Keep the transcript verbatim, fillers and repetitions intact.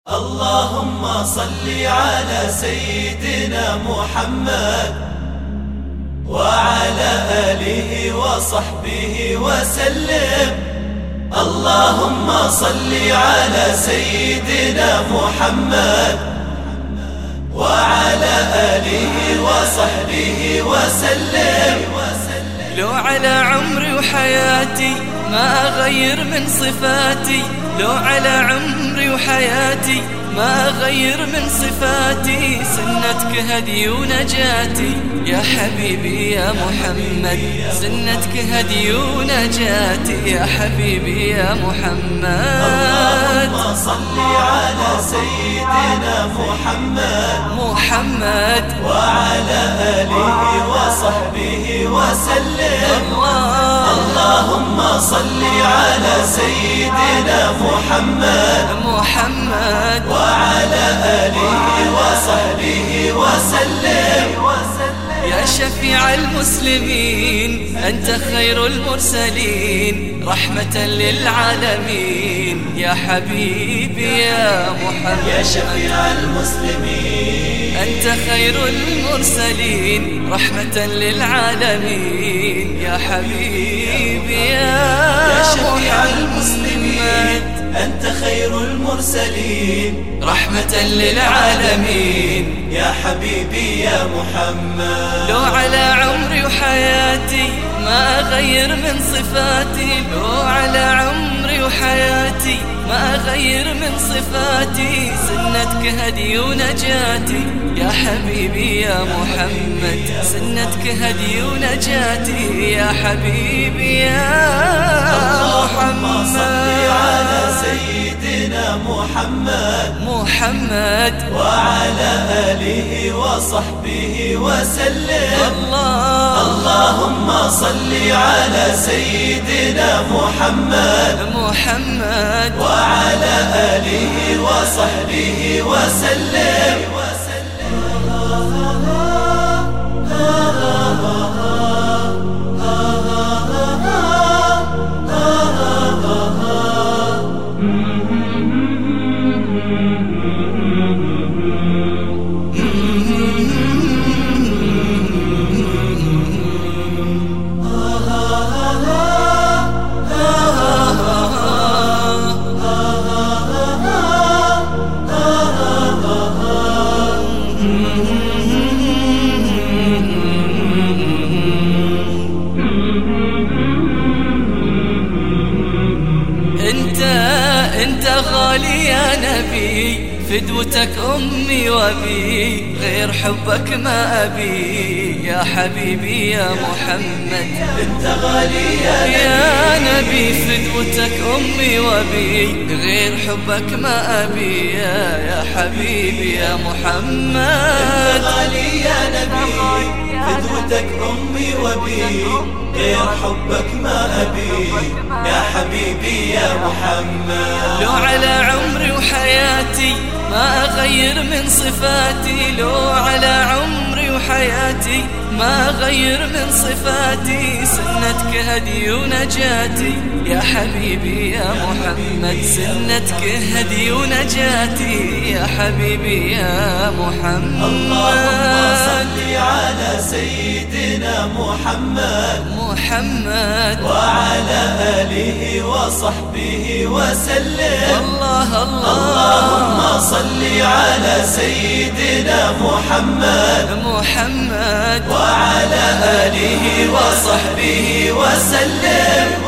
اللهم صل على سيدنا محمد وعلى آله وصحبه وسلم. اللهم صل على سيدنا محمد وعلى آله وصحبه وسلم. لو على عمري وحياتي ما أغير من صفاتي، لو على عمري وحياتي ما أغير من صفاتي، سنتك هدي ونجاتي يا حبيبي يا محمد، سنتك هدي ونجاتي يا حبيبي يا محمد. اللهم صل على سيدنا محمد محمد وعلى آله وصحبه وسلم. اللهم صل على سيدنا محمد محمد وعلى آله وصحبه وسلم. يا شفيع المسلمين أنت خير المرسلين، رحمة للعالمين يا حبيبي يا محمد. يا شفيع المسلمين أنت خير المرسلين، رحمة للعالمين يا حبيبي يا شفيع المسلمين. أنت خير المرسلين، رحمة للعالمين يا حبيبي يا محمد. لو على عمري وحياتي ما أغير من صفاتي، لو على عمري وحياتي ما أغير من صفاتي، سنتك هدي ونجاتي يا حبيبي يا محمد، سنتك هدي ونجاتي يا حبيبي يا اللهم صل على محمد. سيدنا محمد محمد وعلى آله وصحبه وسلم. الله اللهم صل على سيدنا محمد محمد وعلى آله وصحبه وسلم. انت انت غالي يا نبي، فدوتك أمي وأبي، غير حبك ما أبي يا حبيبي يا محمد. انت غالي يا يا نبي، فدوتك أمي وأبي، غير حبك ما أبي يا يا حبيبي يا محمد. غالي يا نبي، فدوتك أمي وأبي، غير حبك ما أبي يا حبيبي يا محمد. لو على عمري وحياتي ما أغير من صفاتي، لو على عمري وحياتي ما أغير من صفاتي، سنتك هدي ونجاتي يا حبيبي يا محمد، سنتك هدي ونجاتي يا حبيبي يا محمد. اللهم صل على سيدنا محمد محمد وعلى آله وصحبه وسلم. الله الله اللهم صل على سيدنا محمد محمد وعلى آله وصحبه وسلم.